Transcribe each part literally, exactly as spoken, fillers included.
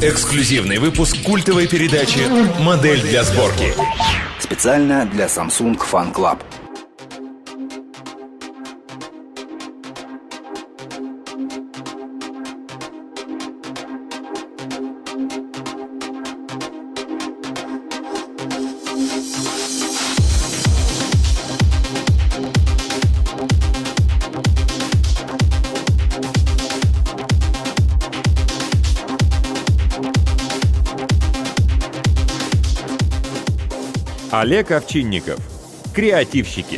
Эксклюзивный выпуск культовой передачи «Модель для сборки». Специально для Samsung Fan Club. Олег Овчинников. Креативщики.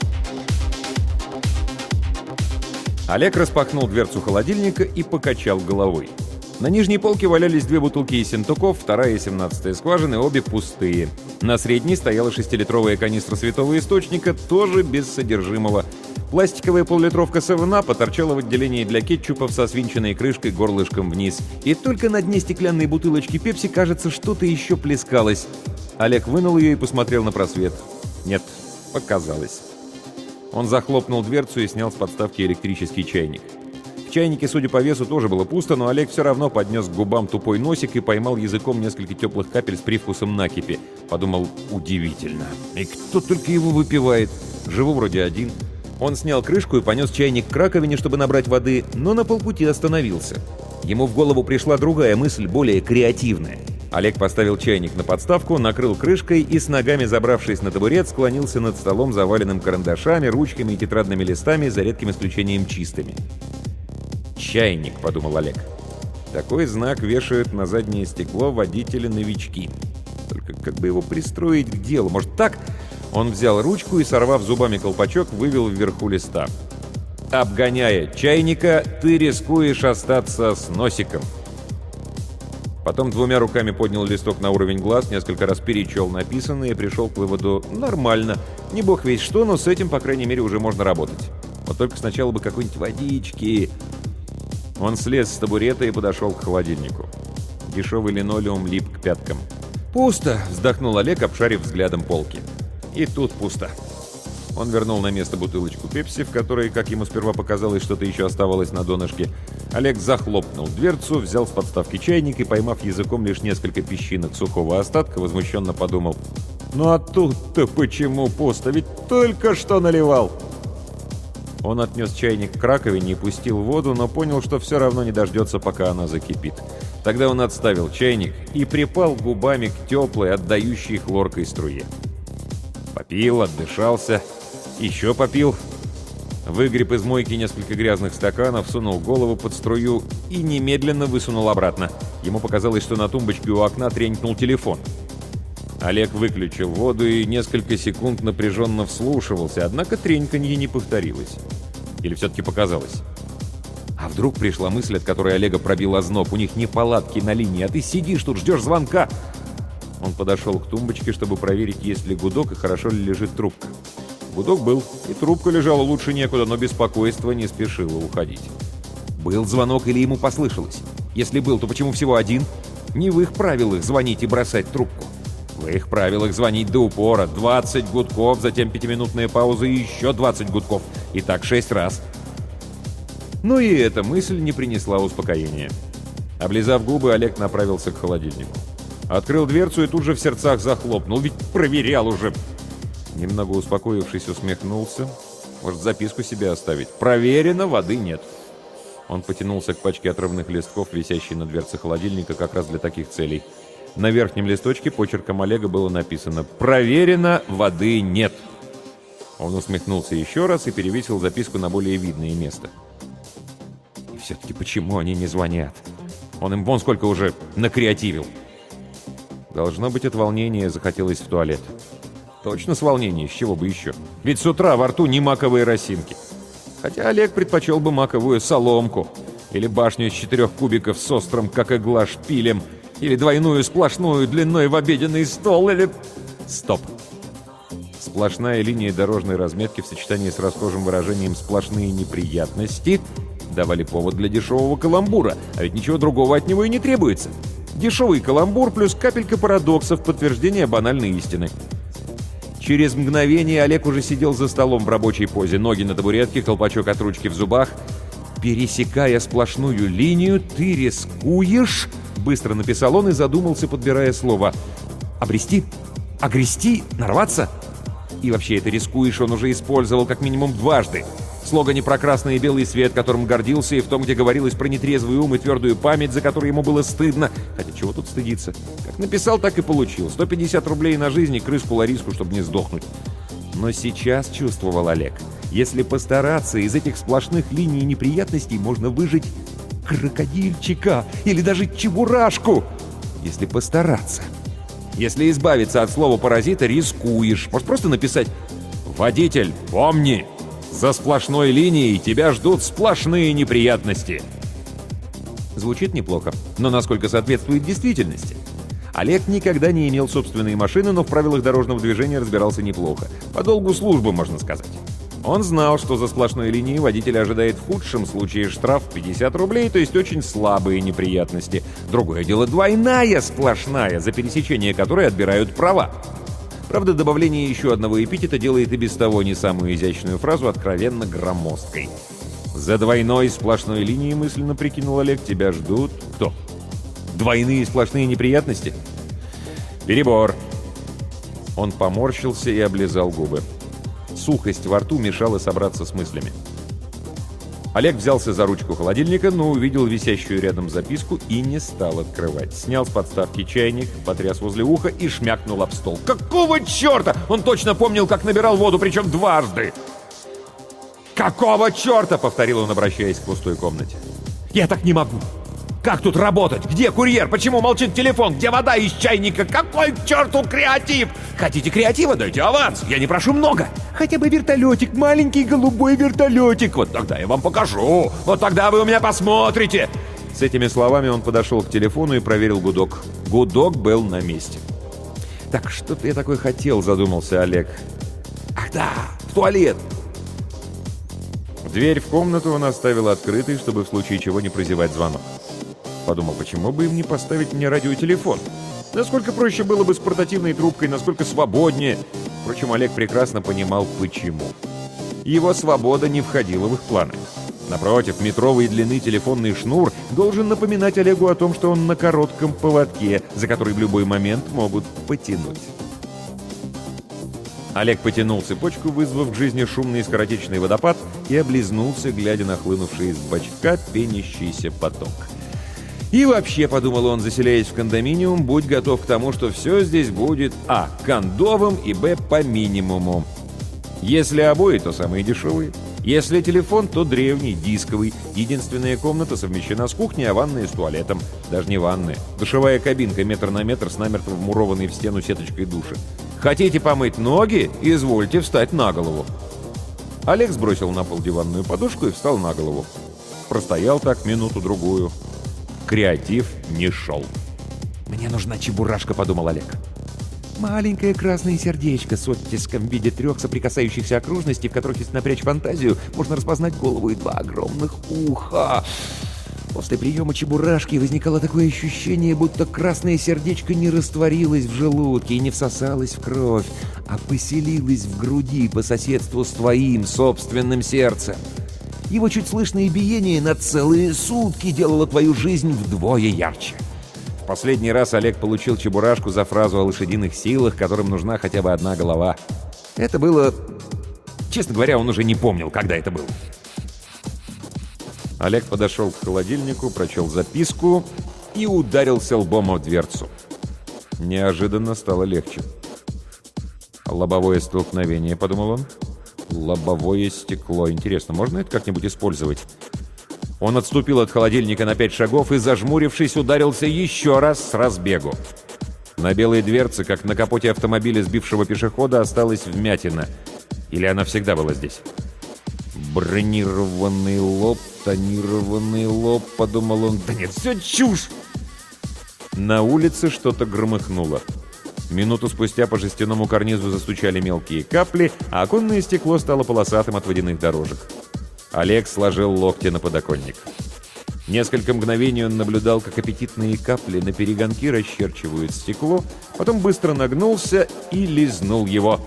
Олег распахнул дверцу холодильника и покачал головой. На нижней полке валялись две бутылки Ессентуков, вторая и семнадцатая скважины, обе пустые. На средней стояла шестилитровая канистра святого источника, тоже без содержимого. Пластиковая поллитровка севен-ап торчала в отделении для кетчупов со свинченной крышкой горлышком вниз. И только на дне стеклянной бутылочки пепси, кажется, что-то еще плескалось. Олег вынул ее и посмотрел на просвет. Нет, показалось. Он захлопнул дверцу и снял с подставки электрический чайник. В чайнике, судя по весу, тоже было пусто, но Олег все равно поднес к губам тупой носик и поймал языком несколько теплых капель с привкусом накипи. Подумал, удивительно. И кто только его выпивает? Живу вроде один. Он снял крышку и понес чайник к раковине, чтобы набрать воды, но на полпути остановился. Ему в голову пришла другая мысль, более креативная. Олег поставил чайник на подставку, накрыл крышкой и, с ногами забравшись на табурет, склонился над столом, заваленным карандашами, ручками и тетрадными листами, за редким исключением чистыми. «Чайник», — подумал Олег. «Такой знак вешают на заднее стекло водители-новички. Только как бы его пристроить к делу? Может, так?» Он взял ручку и, сорвав зубами колпачок, вывел вверху листа. «Обгоняя чайника, ты рискуешь остаться с носиком». Потом двумя руками поднял листок на уровень глаз, несколько раз перечел написанное и пришел к выводу: нормально, не бог весть что, но с этим, по крайней мере, уже можно работать. Вот только сначала бы какой-нибудь водички. Он слез с табурета и подошел к холодильнику. Дешевый линолеум лип к пяткам. «Пусто!» — вздохнул Олег, обшарив взглядом полки. И тут пусто. Он вернул на место бутылочку пепси, в которой, как ему сперва показалось, что-то еще оставалось на донышке. Олег захлопнул дверцу, взял с подставки чайник и, поймав языком лишь несколько песчинок сухого остатка, возмущенно подумал: «Ну а тут-то почему пусто? Ведь только что наливал!» Он отнес чайник к раковине и пустил воду, но понял, что все равно не дождется, пока она закипит. Тогда он отставил чайник и припал губами к теплой, отдающей хлоркой струе. Попил, отдышался, еще попил. Выгреб из мойки несколько грязных стаканов, сунул голову под струю и немедленно высунул обратно. Ему показалось, что на тумбочке у окна тренькнул телефон. Олег выключил воду и несколько секунд напряженно вслушивался, однако треньканье не повторилось. Или все-таки показалось? А вдруг пришла мысль, от которой Олега пробил озноб: у них неполадки на линии, а ты сидишь тут, ждешь звонка. Он подошел к тумбочке, чтобы проверить, есть ли гудок и хорошо ли лежит трубка. Гудок был, и трубка лежала лучше некуда, но беспокойство не спешило уходить. Был звонок или ему послышалось? Если был, то почему всего один? Не в их правилах звонить и бросать трубку. В их правилах звонить до упора. двадцать гудков, затем пятиминутная пауза и еще двадцать гудков. И так шесть раз. Но и эта мысль не принесла успокоения. Облизав губы, Олег направился к холодильнику. Открыл дверцу и тут же в сердцах захлопнул. Ведь проверял уже. Немного успокоившись, усмехнулся. Может, записку себе оставить? Проверено, воды нет. Он потянулся к пачке отрывных листков, висящей на дверце холодильника, как раз для таких целей. На верхнем листочке почерком Олега было написано: «Проверено, воды нет». Он усмехнулся еще раз и перевесил записку на более видное место. И все-таки почему они не звонят? Он им вон сколько уже накреативил. Должно быть, от волнения захотелось в туалет. Точно с волнения, с чего бы еще? Ведь с утра во рту не маковые росинки. Хотя Олег предпочел бы маковую соломку. Или башню из четырех кубиков с острым, как игла, шпилем. Или двойную сплошную длиной в обеденный стол. Или... Стоп. Сплошная линия дорожной разметки в сочетании с расхожим выражением «сплошные неприятности» давали повод для дешевого каламбура. А ведь ничего другого от него и не требуется. Дешевый каламбур плюс капелька парадокса в подтверждение банальной истины. Через мгновение Олег уже сидел за столом в рабочей позе, ноги на табуретке, колпачок от ручки в зубах. Пересекая сплошную линию, ты рискуешь Быстро написал он и задумался, подбирая слово. «Обрести? Огрести? Нарваться?» И вообще, это рискуешь, он уже использовал как минимум дважды. В слогане про красный и белый свет, которым гордился, и в том, где говорилось про нетрезвый ум и твердую память, за которую ему было стыдно. Хотя чего тут стыдиться? Как написал, так и получил. сто пятьдесят рублей на жизнь и крыску-лариску, чтобы не сдохнуть. Но сейчас чувствовал Олег, если постараться, из этих сплошных линий неприятностей можно выжить крокодильчика или даже чебурашку. Если постараться. Если избавиться от слова «паразита», рискуешь. Может просто написать «Водитель, помни, за сплошной линией тебя ждут сплошные неприятности». Звучит неплохо, но насколько соответствует действительности? Олег никогда не имел собственной машины, но в правилах дорожного движения разбирался неплохо. По долгу службы, можно сказать. Он знал, что за сплошной линией водителя ожидает в худшем случае штраф пятьдесят рублей, то есть очень слабые неприятности. Другое дело двойная сплошная, за пересечение которой отбирают права. Правда, добавление еще одного эпитета делает и без того не самую изящную фразу откровенно громоздкой. «За двойной сплошной линией, мысленно прикинул Олег, тебя ждут...» Кто? Двойные сплошные неприятности? Перебор. Он поморщился и облизал губы. Сухость во рту мешала собраться с мыслями. Олег взялся за ручку холодильника, но увидел висящую рядом записку и не стал открывать. Снял с подставки чайник, потряс возле уха и шмякнул об стол. «Какого черта?» Он точно помнил, как набирал воду, причем дважды. «Какого черта?» — повторил он, обращаясь к пустой комнате. «Я так не могу! Как тут работать? Где курьер? Почему молчит телефон? Где вода из чайника? Какой к черту креатив? Хотите креатива? Дайте аванс. Я не прошу много. Хотя бы вертолетик, маленький голубой вертолетик. Вот тогда я вам покажу. Вот тогда вы у меня посмотрите». С этими словами он подошел к телефону и проверил гудок. Гудок был на месте. «Так что-то я такой хотел», — задумался Олег. «Ах да, в туалет». Дверь в комнату он оставил открытой, чтобы в случае чего не прозевать звонок. Подумал, почему бы им не поставить мне радиотелефон? Насколько проще было бы с портативной трубкой, насколько свободнее. Впрочем, Олег прекрасно понимал, почему. Его свобода не входила в их планы. Напротив, метровой длины телефонный шнур должен напоминать Олегу о том, что он на коротком поводке, за который в любой момент могут потянуть. Олег потянул цепочку, вызвав к жизни шумный скоротечный водопад, и облизнулся, глядя на хлынувший из бачка пенящийся поток. И вообще, подумал он, заселяясь в кондоминиум, будь готов к тому, что все здесь будет а. кондовым и б. по минимуму. Если обои, то самые дешевые. Если телефон, то древний, дисковый. Единственная комната совмещена с кухней, а ванная с туалетом. Даже не ванная. Душевая кабинка метр на метр с намертво вмурованной в стену сеточкой душа. Хотите помыть ноги? Извольте встать на голову. Олег сбросил на пол диванную подушку и встал на голову. Простоял так минуту-другую. Креатив не шел. «Мне нужна чебурашка», — подумал Олег. Маленькое красное сердечко с оттиском в виде трех соприкасающихся окружностей, в которых, если напрячь фантазию, можно распознать голову и два огромных уха. После приема чебурашки возникало такое ощущение, будто красное сердечко не растворилось в желудке и не всосалось в кровь, а поселилось в груди по соседству с твоим собственным сердцем. Его чуть слышное биение на целые сутки делало твою жизнь вдвое ярче. В последний раз Олег получил чебурашку за фразу о лошадиных силах, которым нужна хотя бы одна голова. Это было... Честно говоря, он уже не помнил, когда это было. Олег подошел к холодильнику, прочел записку и ударился лбом о дверцу. Неожиданно стало легче. «Лобовое столкновение», — подумал он. «Лобовое стекло. Интересно, можно это как-нибудь использовать?» Он отступил от холодильника на пять шагов и, зажмурившись, ударился еще раз с разбегу. На белой дверце, как на капоте автомобиля сбившего пешехода, осталась вмятина. Или она всегда была здесь? «Бронированный лоб, тонированный лоб», — подумал он. «Да нет, все чушь!» На улице что-то громыхнуло. Минуту спустя по жестяному карнизу застучали мелкие капли, а оконное стекло стало полосатым от водяных дорожек. Олег сложил локти на подоконник. Несколько мгновений он наблюдал, как аппетитные капли на перегонки расчерчивают стекло, потом быстро нагнулся и лизнул его.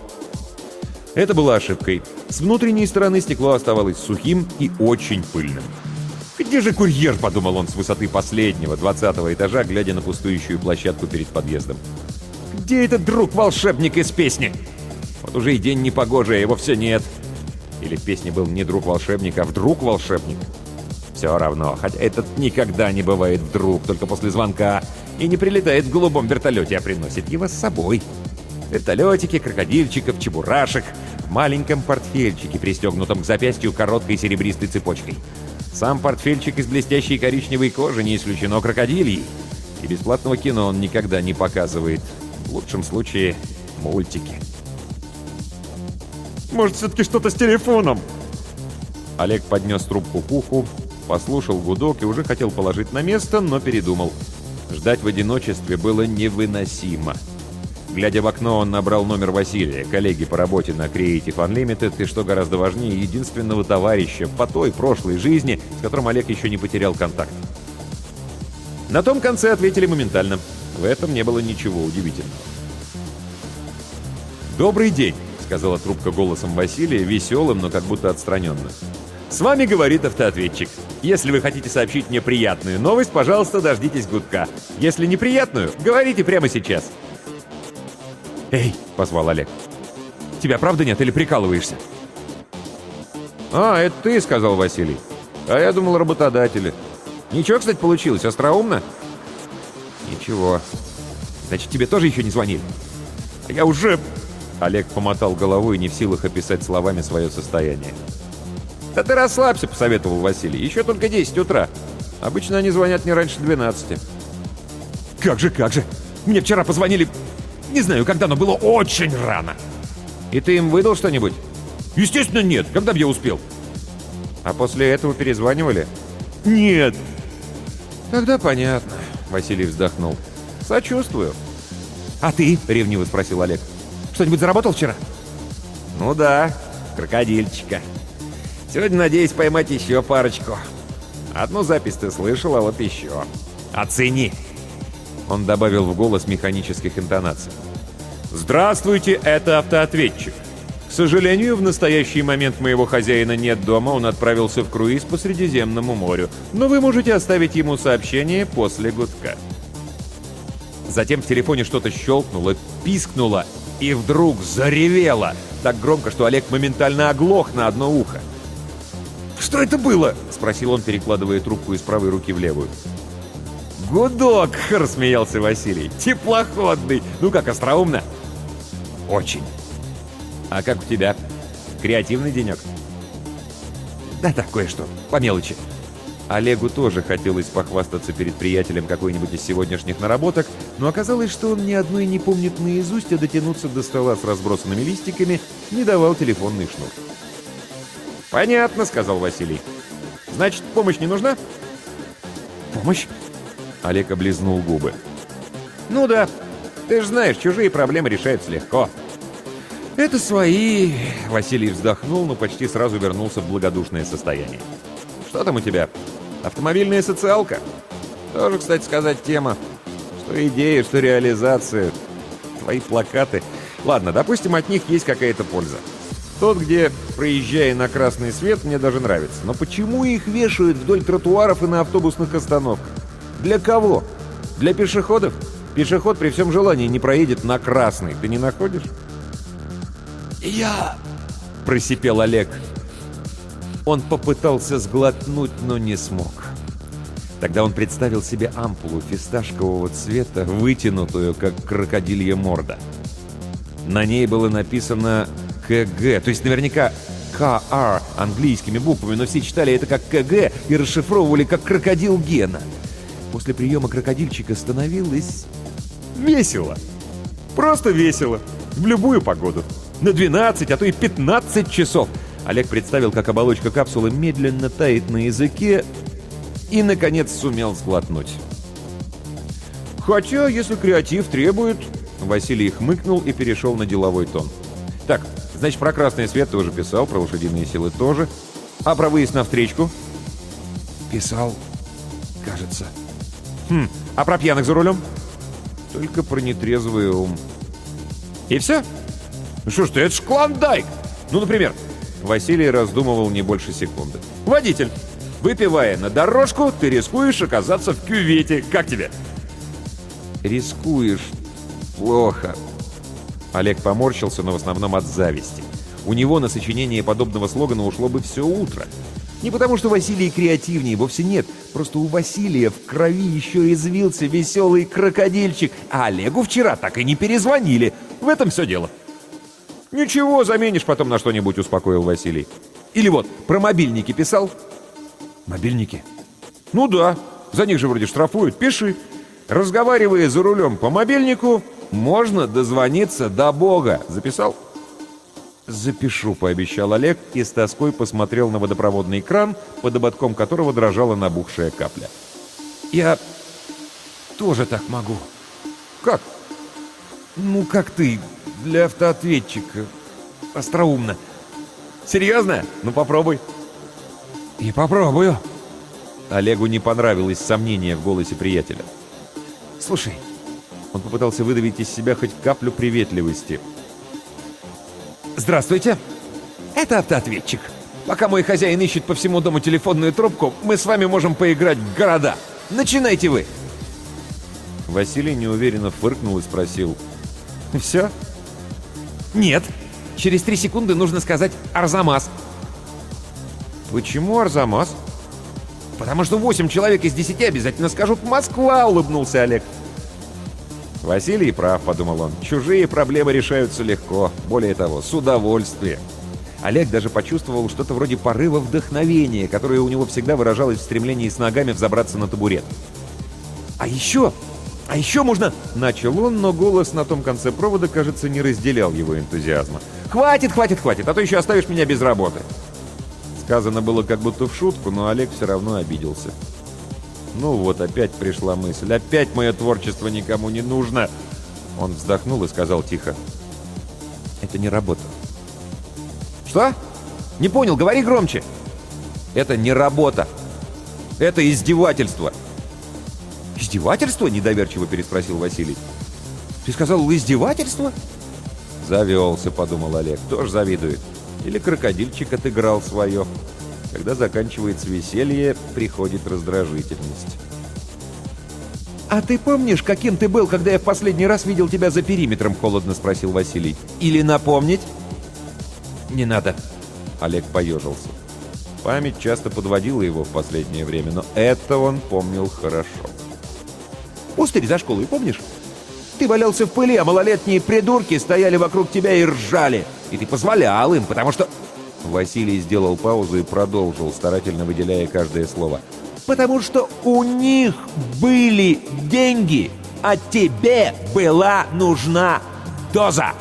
Это было ошибкой. С внутренней стороны стекло оставалось сухим и очень пыльным. «Где же курьер?» — подумал он с высоты последнего, двадцатого этажа, глядя на пустующую площадку перед подъездом. «Где этот друг-волшебник из песни? Вот уже и день непогожий, а его все нет». Или в песне был не друг-волшебник, а вдруг-волшебник. Все равно, хотя этот никогда не бывает вдруг, только после звонка, и не прилетает в голубом вертолете, а приносит его с собой. Вертолетики, крокодильчиков, чебурашек, в маленьком портфельчике, пристегнутом к запястью короткой серебристой цепочкой. Сам портфельчик из блестящей коричневой кожи, не исключено крокодильей. И бесплатного кино он никогда не показывает. В лучшем случае, мультики. «Может, все-таки что-то с телефоном?» Олег поднес трубку к уху, послушал гудок и уже хотел положить на место, но передумал. Ждать в одиночестве было невыносимо. Глядя в окно, он набрал номер Василия, коллеги по работе на Creative Unlimited, и, что гораздо важнее, единственного товарища по той прошлой жизни, с которым Олег еще не потерял контакт. На том конце ответили моментально. В этом не было ничего удивительного. «Добрый день», — сказала трубка голосом Василия, веселым, но как будто отстраненно. «С вами говорит автоответчик. Если вы хотите сообщить мне приятную новость, пожалуйста, дождитесь гудка. Если неприятную, говорите прямо сейчас». «Эй!» — позвал Олег. «Тебя правда нет или прикалываешься?» «А, это ты», — сказал Василий. «А я думал, работодатели. Ничего, кстати, получилось. Остроумно?» «Ничего. Значит, тебе тоже еще не звонили?» «Я уже...» Олег помотал головой, не в силах описать словами свое состояние. «Да ты расслабься», — посоветовал Василий. «Еще только десять утра. Обычно они звонят не раньше двенадцати». «Как же, как же! Мне вчера позвонили... Не знаю, когда, но было очень рано». «И ты им выдал что-нибудь?» «Естественно, нет. Когда бы я успел?» «А после этого перезванивали?» «Нет». «Тогда понятно», — Василий вздохнул. «Сочувствую». «А ты?» — ревниво спросил Олег. «Что-нибудь заработал вчера?» «Ну да, крокодильчика. Сегодня надеюсь поймать еще парочку. Одну запись ты слышал, а вот еще. Оцени!» Он добавил в голос механических интонаций. «Здравствуйте, это автоответчик. К сожалению, в настоящий момент моего хозяина нет дома, он отправился в круиз по Средиземному морю, но вы можете оставить ему сообщение после гудка». Затем в телефоне что-то щелкнуло, пискнуло и вдруг заревело. Так громко, что Олег моментально оглох на одно ухо. «Что это было?» — спросил он, перекладывая трубку из правой руки в левую. «Гудок!» — рассмеялся Василий. «Теплоходный! Ну как, остроумно?» «Очень!» «А как у тебя? Креативный денек?» «Да так, кое-что. По мелочи». Олегу тоже хотелось похвастаться перед приятелем какой-нибудь из сегодняшних наработок, но оказалось, что он ни одной не помнит наизусть, а дотянуться до стола с разбросанными листиками не давал телефонный шнур. «Понятно», — сказал Василий. «Значит, помощь не нужна?» «Помощь?» Олег облизнул губы. «Ну да, ты же знаешь, чужие проблемы решаются легко». «Это свои...» — Василий вздохнул, но почти сразу вернулся в благодушное состояние. «Что там у тебя? Автомобильная социалка?» «Тоже, кстати сказать, тема. Что идея, что реализация. Твои плакаты. Ладно, допустим, от них есть какая-то польза. Тот, где, проезжая на красный свет, мне даже нравится. Но почему их вешают вдоль тротуаров и на автобусных остановках? Для кого? Для пешеходов? Пешеход при всем желании не проедет на красный. Ты не находишь?» «Я...» — просипел Олег. Он попытался сглотнуть, но не смог. Тогда он представил себе ампулу фисташкового цвета, вытянутую, как крокодилья морда. На ней было написано «КГ», то есть наверняка «КР» английскими буквами, но все читали это как «КГ» и расшифровывали как «крокодил Гена». После приема крокодильчика становилось весело. Просто весело. В любую погоду. На двенадцать, а то и пятнадцать часов. Олег представил, как оболочка капсулы медленно тает на языке и, наконец, сумел сглотнуть. «Хотя, если креатив требует...» Василий хмыкнул и перешел на деловой тон. «Так, значит, про красный свет ты уже писал, про лошадиные силы тоже. А про выезд на встречку?» «Писал, кажется». «Хм, а про пьяных за рулем?» «Только про нетрезвый ум». «И все? Ну что ж ты, это ж клондайк! Ну, например...» Василий раздумывал не больше секунды. «Водитель. Выпивая на дорожку, ты рискуешь оказаться в кювете. Как тебе?» «Рискуешь. Плохо». Олег поморщился, но в основном от зависти. У него на сочинение подобного слогана ушло бы все утро. Не потому, что Василий креативнее, вовсе нет. Просто у Василия в крови еще извился веселый крокодильчик, а Олегу вчера так и не перезвонили. В этом все дело. «Ничего, заменишь потом на что-нибудь», — успокоил Василий. «Или вот, про мобильники писал?» «Мобильники?» «Ну да, за них же вроде штрафуют. Пиши. Разговаривая за рулем по мобильнику, можно дозвониться до Бога. Записал?» «Запишу», — пообещал Олег и с тоской посмотрел на водопроводный кран, под ободком которого дрожала набухшая капля. «Я тоже так могу». «Как?» «Ну, как ты, для автоответчика. Остроумно». «Серьезно? Ну, попробуй». «И попробую». Олегу не понравилось сомнение в голосе приятеля. «Слушай», — он попытался выдавить из себя хоть каплю приветливости. «Здравствуйте. Это автоответчик. Пока мой хозяин ищет по всему дому телефонную трубку, мы с вами можем поиграть в города. Начинайте вы!» Василий неуверенно фыркнул и спросил: «Все?» «Нет. Через три секунды нужно сказать «Арзамас». «Почему Арзамас?» «Потому что восемь человек из десяти обязательно скажут «Москва», — улыбнулся Олег. «Василий прав», — подумал он. «Чужие проблемы решаются легко. Более того, с удовольствием». Олег даже почувствовал что-то вроде порыва вдохновения, которое у него всегда выражалось в стремлении с ногами взобраться на табурет. «А еще... А еще можно...» — начал он, но голос на том конце провода, кажется, не разделял его энтузиазма. «Хватит, хватит, хватит, а то еще оставишь меня без работы». Сказано было как будто в шутку, но Олег все равно обиделся. «Ну вот, опять пришла мысль. Опять мое творчество никому не нужно!» Он вздохнул и сказал тихо: «Это не работа». «Что? Не понял, говори громче!» «Это не работа. Это издевательство». «Издевательство?» — недоверчиво переспросил Василий. «Ты сказал, издевательство?» «Завелся», — подумал Олег. «Тоже завидует. Или крокодильчик отыграл свое». Когда заканчивается веселье, приходит раздражительность. «А ты помнишь, каким ты был, когда я в последний раз видел тебя за периметром?» — холодно спросил Василий. «Или напомнить?» «Не надо». Олег поежился. Память часто подводила его в последнее время, но это он помнил хорошо. «Пустырь за школой, помнишь? Ты валялся в пыли, а малолетние придурки стояли вокруг тебя и ржали. И ты позволял им, потому что...» Василий сделал паузу и продолжил, старательно выделяя каждое слово. «Потому что у них были деньги, а тебе была нужна доза.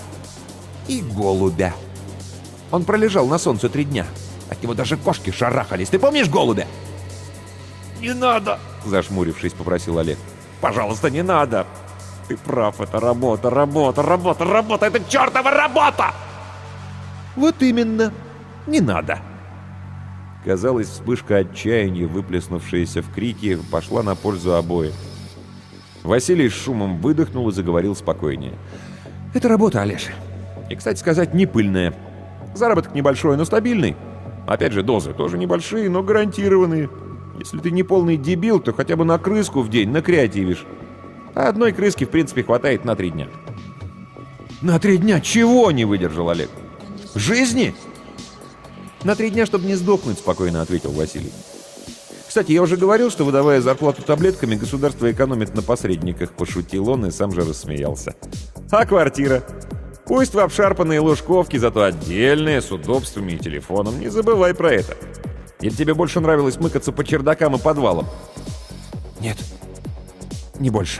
И голубя. Он пролежал на солнце три дня. От него даже кошки шарахались. Ты помнишь голубя?» «Не надо!» — зашмурившись, попросил Олег. «Пожалуйста, не надо! Ты прав, это работа, работа, работа, работа! Это чертова работа!» «Вот именно. Не надо». Казалось, вспышка отчаяния, выплеснувшаяся в крики, пошла на пользу обоим. Василий с шумом выдохнул и заговорил спокойнее. «Это работа, Олеша. И, кстати сказать, не пыльная. Заработок небольшой, но стабильный. Опять же, дозы тоже небольшие, но гарантированные. Если ты не полный дебил, то хотя бы на крыску в день накреативишь. А одной крыски, в принципе, хватает на три дня». «На три дня чего?» — не выдержал Олег. «Жизни?» «На три дня, чтобы не сдохнуть», — спокойно ответил Василий. «Кстати, я уже говорил, что, выдавая зарплату таблетками, государство экономит на посредниках», — пошутил он и сам же рассмеялся. «А квартира? Пусть в обшарпанные лужковки, зато отдельные, с удобствами и телефоном. Не забывай про это. Или тебе больше нравилось мыкаться по чердакам и подвалам?» «Нет, не больше».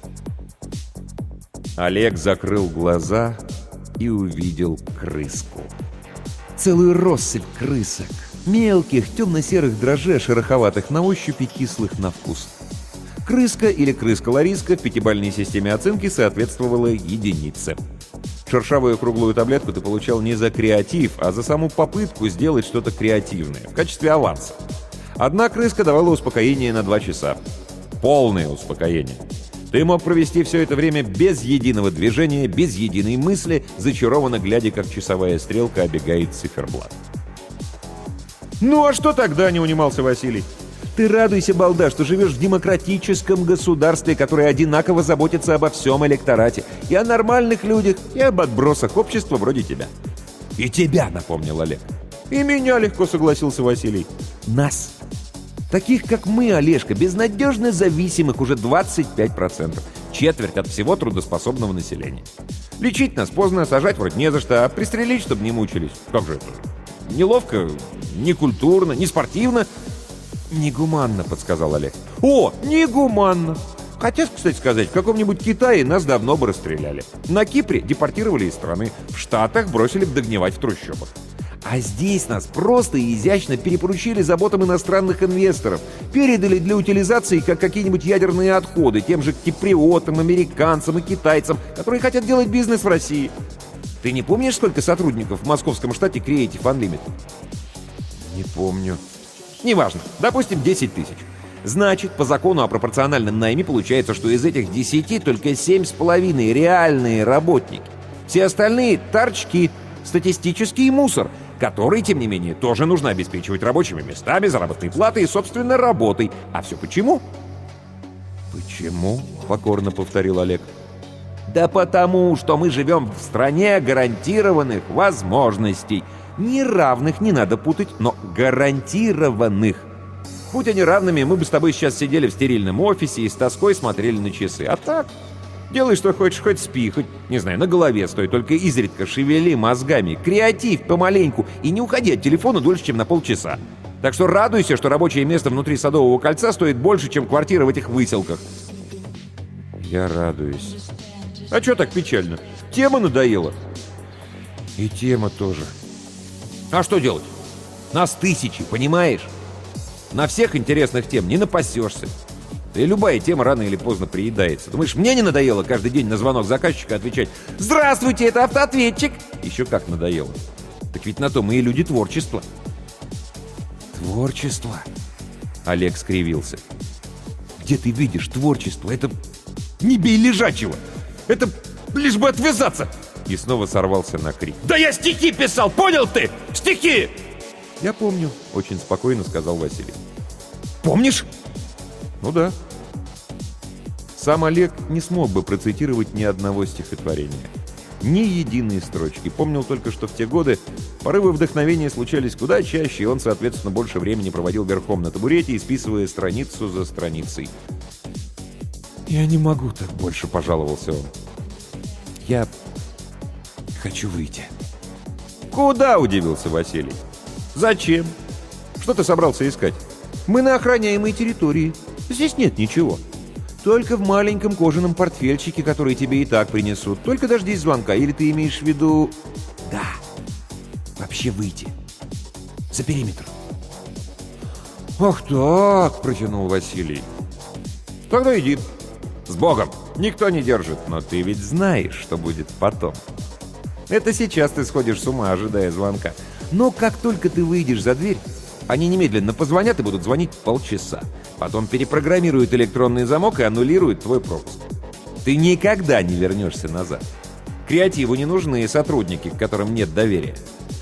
Олег закрыл глаза и увидел крыску. Целую россыпь крысок. Мелких, темно-серых дрожжей, шероховатых на ощупь и кислых на вкус. Крыска или крыска-лариска в пятибалльной системе оценки соответствовала единице. Шершавую круглую таблетку ты получал не за креатив, а за саму попытку сделать что-то креативное, в качестве аванса. Одна крыска давала успокоение на два часа. Полное успокоение. Ты мог провести все это время без единого движения, без единой мысли, зачарованно глядя, как часовая стрелка обегает циферблат. «Ну а что тогда?» — не унимался Василий. «Ты радуйся, балда, что живешь в демократическом государстве, которое одинаково заботится обо всем электорате, и о нормальных людях, и об отбросах общества вроде тебя». «И тебя», — напомнил Олег. «И меня легко», — согласился Василий. «Нас. Таких, как мы, Олежка, безнадежно зависимых уже двадцать пять процентов. Четверть от всего трудоспособного населения. Лечить нас поздно, сажать вроде не за что, а пристрелить, чтобы не мучились. Как же это? Неловко, некультурно, не спортивно». «Негуманно», — подсказал Олег. «О, негуманно! Хотя, кстати сказать, в каком-нибудь Китае нас давно бы расстреляли. На Кипре депортировали из страны, в Штатах бросили бы догнивать в трущобах. А здесь нас просто и изящно перепоручили заботам иностранных инвесторов, передали для утилизации как какие-нибудь ядерные отходы тем же киприотам, американцам и китайцам, которые хотят делать бизнес в России. Ты не помнишь, сколько сотрудников в московском штате Creative Unlimited?» «Не помню». «Неважно. Допустим, десять тысяч. Значит, по закону о пропорциональном найме получается, что из этих десяти только семь с половиной реальные работники. Все остальные — торчки, статистический мусор, который, тем не менее, тоже нужно обеспечивать рабочими местами, заработной платой и, собственно, работой. А все почему?» «Почему?» — покорно повторил Олег. «Да потому, что мы живем в стране гарантированных возможностей. Не равных не надо путать, но гарантированных. Будь они равными, мы бы с тобой сейчас сидели в стерильном офисе и с тоской смотрели на часы. А так, делай, что хочешь, хоть спи, хоть, не знаю, на голове стой, только изредка шевели мозгами, креатив помаленьку и не уходи от телефона дольше, чем на полчаса. Так что радуйся, что рабочее место внутри Садового кольца стоит больше, чем квартира в этих выселках». «Я радуюсь». «А что так печально? Тема надоела». «И тема тоже». «А что делать? Нас тысячи, понимаешь? На всех интересных тем не напасешься. Да и любая тема рано или поздно приедается. Думаешь, мне не надоело каждый день на звонок заказчика отвечать: «Здравствуйте, это автоответчик!» Еще как надоело. Так ведь на то мы и люди творчества». «Творчество?» Олег скривился. «Где ты видишь творчество? Это не бей лежачего! Это лишь бы отвязаться!» И снова сорвался на крик. «Да я стихи писал, понял ты? Стихи!» «Я помню», — очень спокойно сказал Василий. «Помнишь?» «Ну да». Сам Олег не смог бы процитировать ни одного стихотворения. Ни единой строчки. Помнил только, что в те годы порывы вдохновения случались куда чаще, и он, соответственно, больше времени проводил верхом на табурете, исписывая страницу за страницей. «Я не могу так больше», — пожаловался он. «Я хочу выйти». «Куда?» — удивился Василий. «Зачем? Что ты собрался искать? Мы на охраняемой территории. Здесь нет ничего. Только в маленьком кожаном портфельчике, который тебе и так принесут. Только дождись звонка. Или ты имеешь в виду...» «Да. Вообще выйти. За периметр». «Ах так!» — протянул Василий. «Тогда иди. С Богом. Никто не держит. Но ты ведь знаешь, что будет потом. Это сейчас ты сходишь с ума, ожидая звонка. Но как только ты выйдешь за дверь, они немедленно позвонят и будут звонить полчаса. Потом перепрограммируют электронный замок и аннулируют твой пропуск. Ты никогда не вернешься назад. Креативу не нужны сотрудники, к которым нет доверия».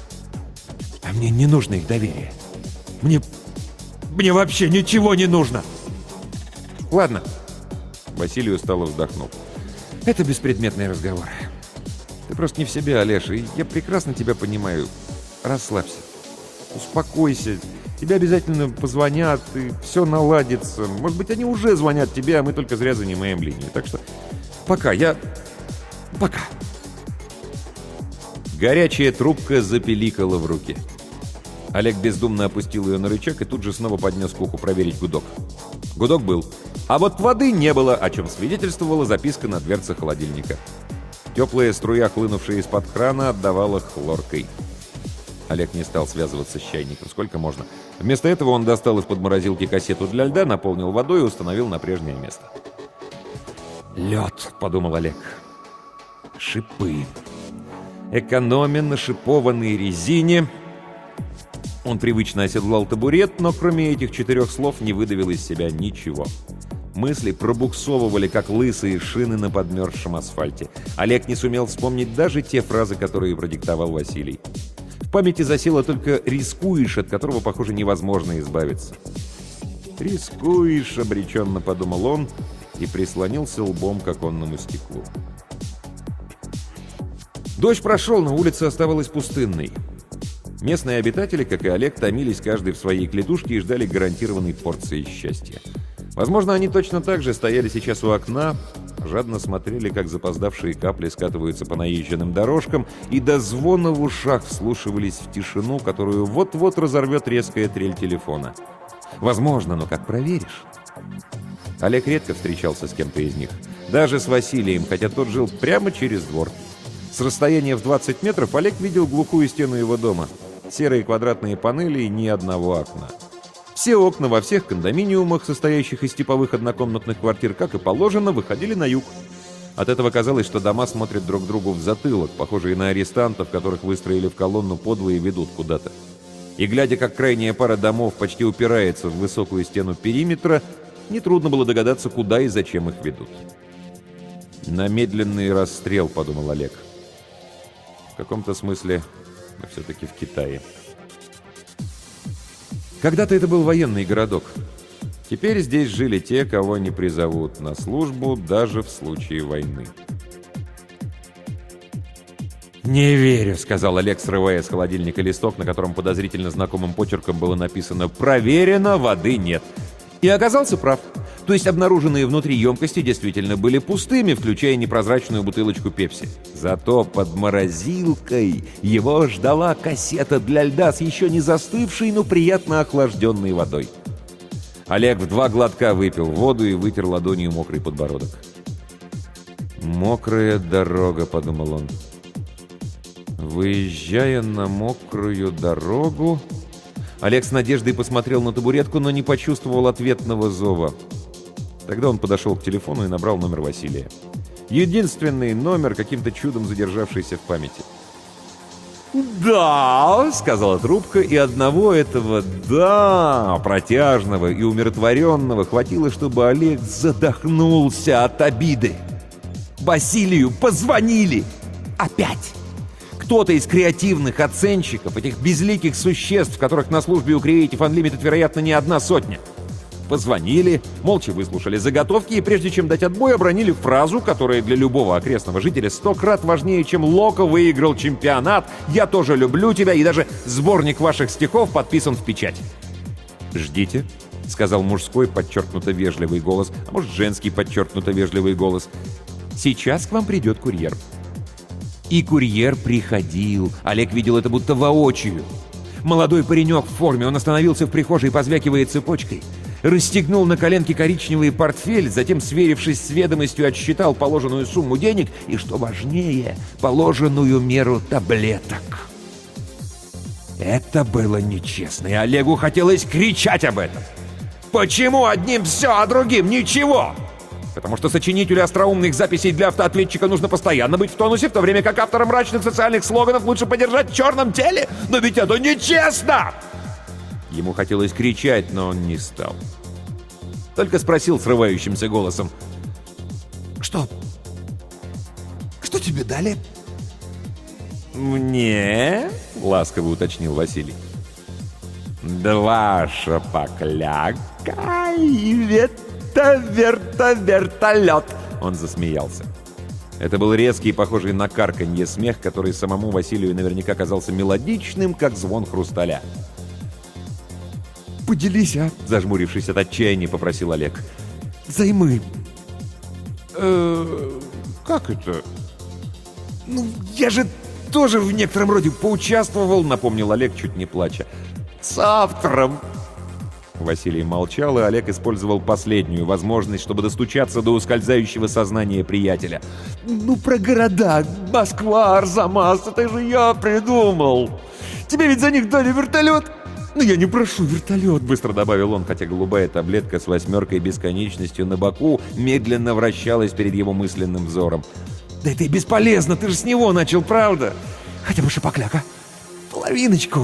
«А мне не нужно их доверие. Мне... мне вообще ничего не нужно!» «Ладно». Василий устало вздохнул. «Это беспредметный разговор. Ты просто не в себе, Олеж, и я прекрасно тебя понимаю. Расслабься. Успокойся. Тебе обязательно позвонят, и все наладится. Может быть, они уже звонят тебе, а мы только зря занимаем линию. Так что пока, я... пока». Горячая трубка запеликала в руке. Олег бездумно опустил ее на рычаг и тут же снова поднес к уху проверить гудок. Гудок был. А вот воды не было, о чем свидетельствовала записка на дверце холодильника. Теплая струя, хлынувшая из-под крана, отдавала хлоркой. Олег не стал связываться с чайником, сколько можно. Вместо этого он достал из-под морозилки кассету для льда, наполнил водой и установил на прежнее место. «Лед», — подумал Олег. «Шипы. Экономя на шипованной резине». Он привычно оседлал табурет, но кроме этих четырех слов не выдавил из себя ничего. Мысли пробуксовывали, как лысые шины на подмерзшем асфальте. Олег не сумел вспомнить даже те фразы, которые продиктовал Василий. В памяти засело только «рискуешь», от которого, похоже, невозможно избавиться. «Рискуешь», — обреченно подумал он и прислонился лбом к оконному стеклу. Дождь прошел, но улица оставалась пустынной. Местные обитатели, как и Олег, томились каждый в своей клетушке и ждали гарантированной порции счастья. Возможно, они точно так же стояли сейчас у окна, жадно смотрели, как запоздавшие капли скатываются по наезженным дорожкам, и до звона в ушах вслушивались в тишину, которую вот-вот разорвет резкая трель телефона. Возможно, но как проверишь? Олег редко встречался с кем-то из них. Даже с Василием, хотя тот жил прямо через двор. С расстояния в двадцать метров Олег видел глухую стену его дома. Серые квадратные панели и ни одного окна. Все окна во всех кондоминиумах, состоящих из типовых однокомнатных квартир, как и положено, выходили на юг. От этого казалось, что дома смотрят друг другу в затылок, похожие на арестантов, которых выстроили в колонну подвое и ведут куда-то. И глядя, как крайняя пара домов почти упирается в высокую стену периметра, нетрудно было догадаться, куда и зачем их ведут. «На медленный расстрел», — подумал Олег. В каком-то смысле мы все-таки в Китае. Когда-то это был военный городок. Теперь здесь жили те, кого не призовут на службу даже в случае войны. «Не верю», — сказал Олег, срывая с холодильника листок, на котором подозрительно знакомым почерком было написано «Проверено, воды нет». И оказался прав. То есть обнаруженные внутри емкости действительно были пустыми, включая непрозрачную бутылочку пепси. Зато под морозилкой его ждала кассета для льда с еще не застывшей, но приятно охлажденной водой. Олег в два глотка выпил воду и вытер ладонью мокрый подбородок. «Мокрая дорога», — подумал он. Выезжая на мокрую дорогу... Олег с надеждой посмотрел на табуретку, но не почувствовал ответного зова. Тогда он подошел к телефону и набрал номер Василия. Единственный номер, каким-то чудом задержавшийся в памяти. «Да», — сказала трубка, и одного этого «да», протяжного и умиротворенного, хватило, чтобы Олег задохнулся от обиды. Василию позвонили! Опять! Кто-то из креативных оценщиков, этих безликих существ, которых на службе у Creative Unlimited, вероятно, не одна сотня. Позвонили, молча выслушали заготовки и, прежде чем дать отбой, обронили фразу, которая для любого окрестного жителя сто крат важнее, чем «Локо выиграл чемпионат», «Я тоже люблю тебя» и даже «Сборник ваших стихов подписан в печать». «Ждите», — сказал мужской подчеркнуто вежливый голос, а может, женский подчеркнуто вежливый голос. «Сейчас к вам придет курьер». И курьер приходил. Олег видел это будто воочию. Молодой паренек в форме, он остановился в прихожей, позвякивая цепочкой. Расстегнул на коленке коричневый портфель, затем, сверившись с ведомостью, отсчитал положенную сумму денег и, что важнее, положенную меру таблеток. Это было нечестно, и Олегу хотелось кричать об этом. Почему одним все, а другим ничего? Потому что сочинителю остроумных записей для автоответчика нужно постоянно быть в тонусе, в то время как автора мрачных социальных слоганов лучше подержать в черном теле? Но ведь это нечестно! Ему хотелось кричать, но он не стал. Только спросил срывающимся голосом: «Что? Что тебе дали?» «Мне?» — ласково уточнил Василий. «Два шапокляка и вертовертолет!» Он засмеялся. Это был резкий, похожий на карканье смех, который самому Василию наверняка казался мелодичным, как звон хрусталя. «Поделись, а?» — зажмурившись от отчаяния, попросил Олег. «Займы». «Э-э, как это?» «Ну, я же тоже в некотором роде поучаствовал», — напомнил Олег, чуть не плача. «С автором». Василий молчал, и Олег использовал последнюю возможность, чтобы достучаться до ускользающего сознания приятеля. «Ну, про города. Москва, Арзамас, это же я придумал. Тебе ведь за них дали вертолет?» «Ну, я не прошу вертолет», — быстро добавил он, хотя голубая таблетка с восьмеркой бесконечностью на боку медленно вращалась перед его мысленным взором. «Да это и бесполезно, ты же с него начал, правда? Хотя бы шапокляка. Половиночку».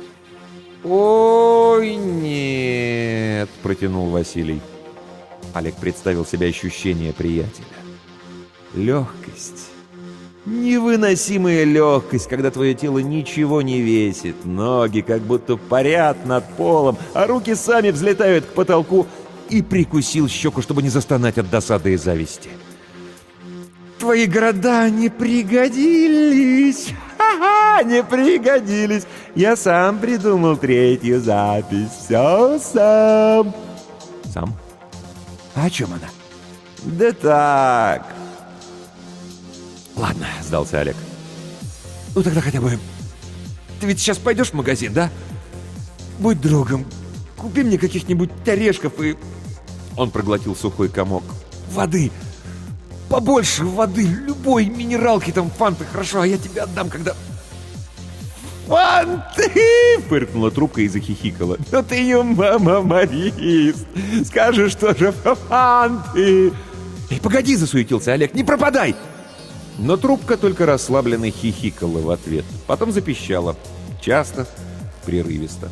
«Ой, нет», — протянул Василий. Олег представил себе ощущение приятеля. Легкость, Невыносимая легкость, когда твое тело ничего не весит. Ноги как будто парят над полом, а руки сами взлетают к потолку. И прикусил щеку, чтобы не застонать от досады и зависти. Твои города не пригодились. Ха-ха, не пригодились. Я сам придумал третью запись. Все сам. Сам? А о чем она? Да так. Ладно, сдался Олег. Ну тогда хотя бы... Ты ведь сейчас пойдешь в магазин, да? Будь другом. Купи мне каких-нибудь орешков и... Он проглотил сухой комок. Воды. Побольше воды. Любой минералки, там, фанты. Хорошо, а я тебе отдам, когда... «Фанты!» — фыркнула трубка и захихикала. «Ну ты юморист! Скажешь тоже фанты!» «Эй, погоди!» — засуетился Олег. «Не пропадай!» Но трубка только расслабленно хихикала в ответ. Потом запищала. Часто, прерывисто.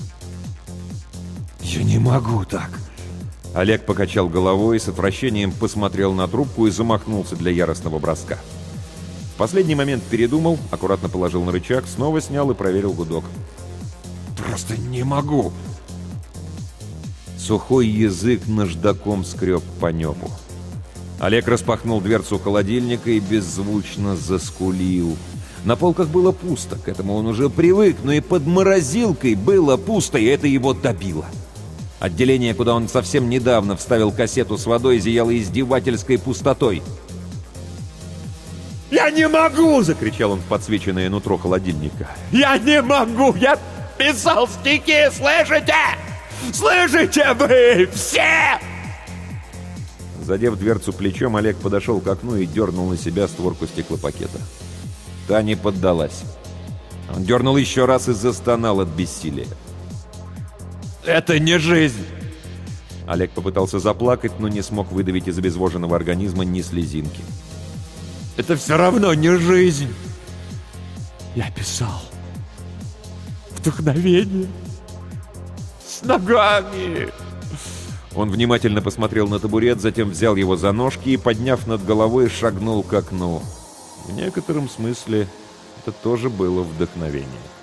«Я не могу так!» Олег покачал головой, с отвращением посмотрел на трубку и замахнулся для яростного броска. В последний момент передумал, аккуратно положил на рычаг, снова снял и проверил гудок. «Просто не могу!» Сухой язык наждаком скреб по небу. Олег распахнул дверцу холодильника и беззвучно заскулил. На полках было пусто, к этому он уже привык, но и под морозилкой было пусто, и это его добило. Отделение, куда он совсем недавно вставил кассету с водой, зияло издевательской пустотой. «Я не могу!» — закричал он в подсвеченное нутро холодильника. «Я не могу! Я писал стихи! Слышите? Слышите вы все?» Задев дверцу плечом, Олег подошел к окну и дернул на себя створку стеклопакета. Та не поддалась. Он дернул еще раз и застонал от бессилия. «Это не жизнь!» Олег попытался заплакать, но не смог выдавить из обезвоженного организма ни слезинки. «Это все равно не жизнь!» «Я писал вдохновение с ногами!» Он внимательно посмотрел на табурет, затем взял его за ножки и, подняв над головой, шагнул к окну. В некотором смысле это тоже было вдохновение.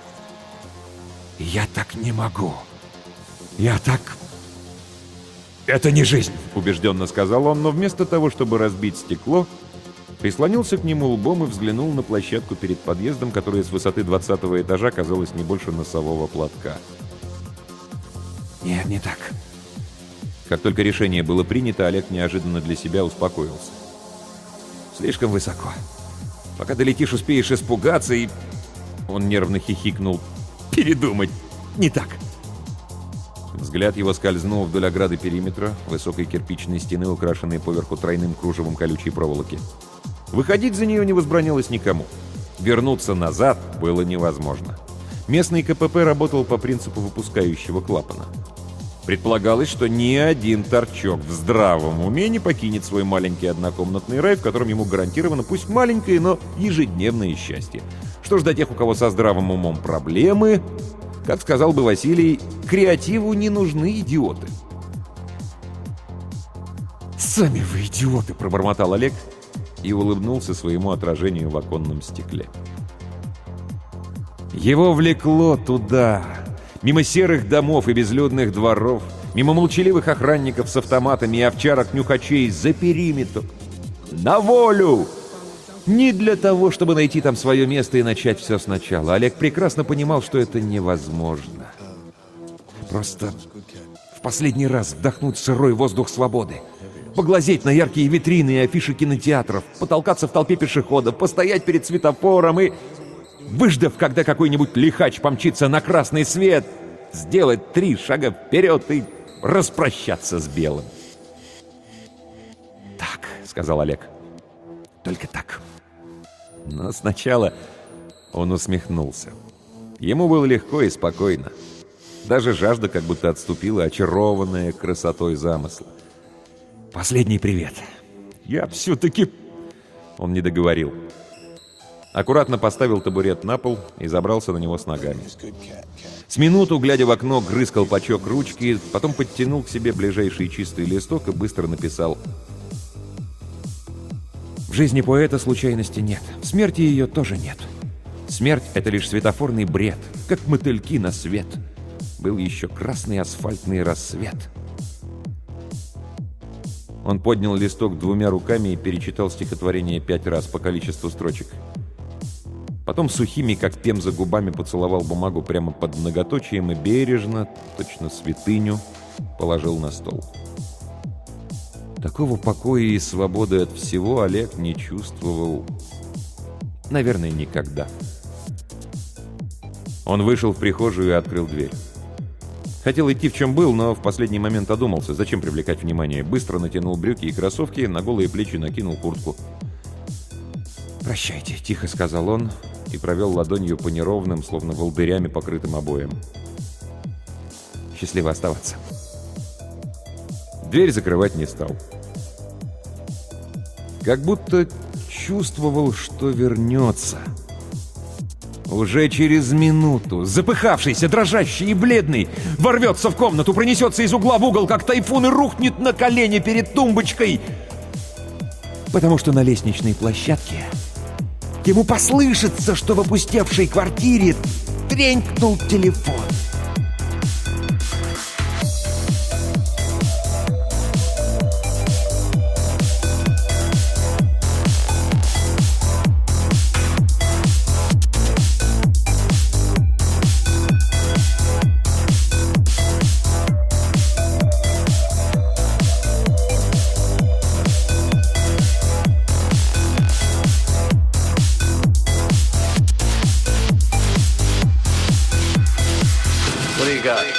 «Я так не могу! Я так... Это не жизнь!» — убежденно сказал он, но вместо того, чтобы разбить стекло, прислонился к нему лбом и взглянул на площадку перед подъездом, которая с высоты двадцатого этажа казалась не больше носового платка. «Нет, не так». Как только решение было принято, Олег неожиданно для себя успокоился. «Слишком высоко. Пока долетишь, успеешь испугаться и...» Он нервно хихикнул. «Передумать. Не так». Взгляд его скользнул вдоль ограды периметра, высокой кирпичной стены, украшенной поверху тройным кружевом колючей проволоки. Выходить за нее не возбранялось никому. Вернуться назад было невозможно. Местный ка пэ пэ работал по принципу выпускающего клапана. Предполагалось, что ни один торчок в здравом уме не покинет свой маленький однокомнатный рай, в котором ему гарантировано пусть маленькое, но ежедневное счастье. Что ж до тех, у кого со здравым умом проблемы, как сказал бы Василий, креативу не нужны идиоты. «Сами вы идиоты!» — пробормотал Олег и улыбнулся своему отражению в оконном стекле. Его влекло туда, мимо серых домов и безлюдных дворов, мимо молчаливых охранников с автоматами и овчарок-нюхачей за периметр. На волю! Не для того, чтобы найти там свое место и начать все сначала. Олег прекрасно понимал, что это невозможно. Просто в последний раз вдохнуть сырой воздух свободы. Поглазеть на яркие витрины и афиши кинотеатров, потолкаться в толпе пешеходов, постоять перед светофором и, выждав, когда какой-нибудь лихач помчится на красный свет, сделать три шага вперед и распрощаться с белым. «Так», — сказал Олег, — «только так». Но сначала он усмехнулся. Ему было легко и спокойно. Даже жажда как будто отступила, очарованная красотой замысла. «Последний привет. Я все-таки...» Он не договорил. Аккуратно поставил табурет на пол и забрался на него с ногами. С минуту, глядя в окно, грыз колпачок ручки, потом подтянул к себе ближайший чистый листок и быстро написал: «В жизни поэта случайности нет. В смерти ее тоже нет. Смерть — это лишь светофорный бред, как мотыльки на свет. Был еще красный асфальтный рассвет. Он поднял листок двумя руками и перечитал стихотворение пять раз по количеству строчек. Потом сухими, как пемза, губами поцеловал бумагу прямо под многоточием и бережно, точно святыню, положил на стол. Такого покоя и свободы от всего Олег не чувствовал, наверное, никогда. Он вышел в прихожую и открыл дверь. Хотел идти в чем был, но в последний момент одумался. Зачем привлекать внимание? Быстро натянул брюки и кроссовки, на голые плечи накинул куртку. «Прощайте», — тихо сказал он и провел ладонью по неровным, словно волдырями покрытым обоям. «Счастливо оставаться». Дверь закрывать не стал. Как будто чувствовал, что вернется. Уже через минуту, запыхавшийся, дрожащий и бледный, ворвется в комнату, пронесется из угла в угол, как тайфун, и рухнет на колени перед тумбочкой. Потому что на лестничной площадке ему послышится, что в опустевшей квартире тренькнул телефон. What do you got?